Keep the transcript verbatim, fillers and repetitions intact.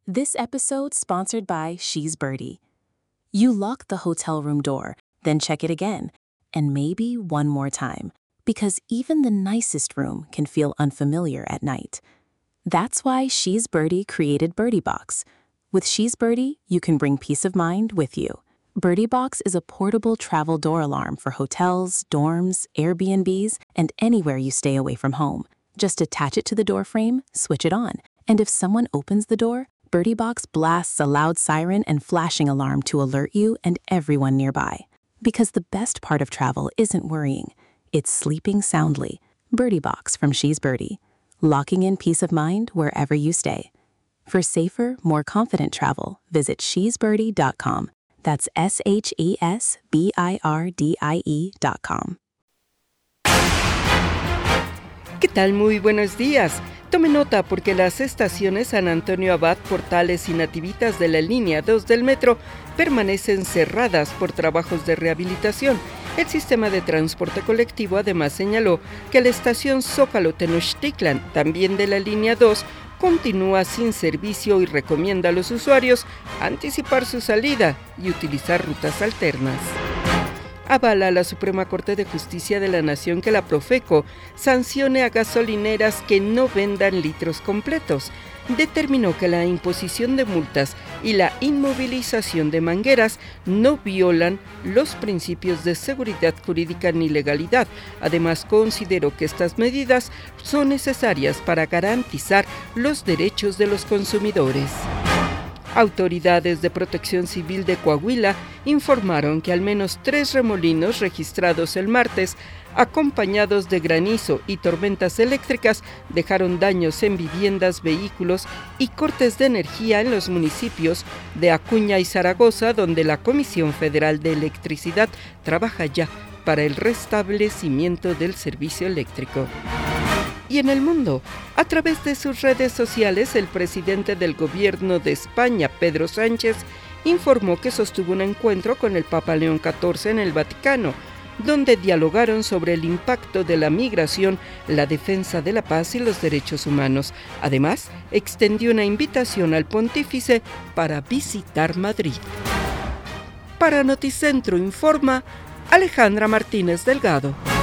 This episode sponsored by She's Birdie. You lock the hotel room door, then check it again, and maybe one more time, because even the nicest room can feel unfamiliar at night. That's why She's Birdie created Birdie Box. With She's Birdie, you can bring peace of mind with you. Birdie Box is a portable travel door alarm for hotels, dorms, Airbnbs, and anywhere you stay away from home. Just attach it to the door frame, switch it on, and if someone opens the door, Birdie Box blasts a loud siren and flashing alarm to alert you and everyone nearby. Because the best part of travel isn't worrying, it's sleeping soundly. Birdie Box from She's Birdie, locking in peace of mind wherever you stay. For safer, more confident travel, visit she's birdie dot com. That's S H E S B I R D I E dot com. ¿Qué tal? Muy buenos días. Tome nota porque las estaciones San Antonio Abad, Portales y Nativitas de la línea dos del metro permanecen cerradas por trabajos de rehabilitación. El sistema de transporte colectivo además señaló que la estación Zócalo Tenochtitlan, también de la línea dos, continúa sin servicio y recomienda a los usuarios anticipar su salida y utilizar rutas alternas. Avala la Suprema Corte de Justicia de la Nación que la Profeco sancione a gasolineras que no vendan litros completos. Determinó que la imposición de multas y la inmovilización de mangueras no violan los principios de seguridad jurídica ni legalidad. Además, consideró que estas medidas son necesarias para garantizar los derechos de los consumidores. Autoridades de Protección Civil de Coahuila informaron que al menos tres remolinos registrados el martes, acompañados de granizo y tormentas eléctricas, dejaron daños en viviendas, vehículos y cortes de energía en los municipios de Acuña y Zaragoza, donde la Comisión Federal de Electricidad trabaja ya para el restablecimiento del servicio eléctrico. Y en el mundo, a través de sus redes sociales, el presidente del gobierno de España, Pedro Sánchez, informó que sostuvo un encuentro con el Papa León catorce en el Vaticano, donde dialogaron sobre el impacto de la migración, la defensa de la paz y los derechos humanos. Además, extendió una invitación al pontífice para visitar Madrid. Para Noticentro informa Alejandra Martínez Delgado.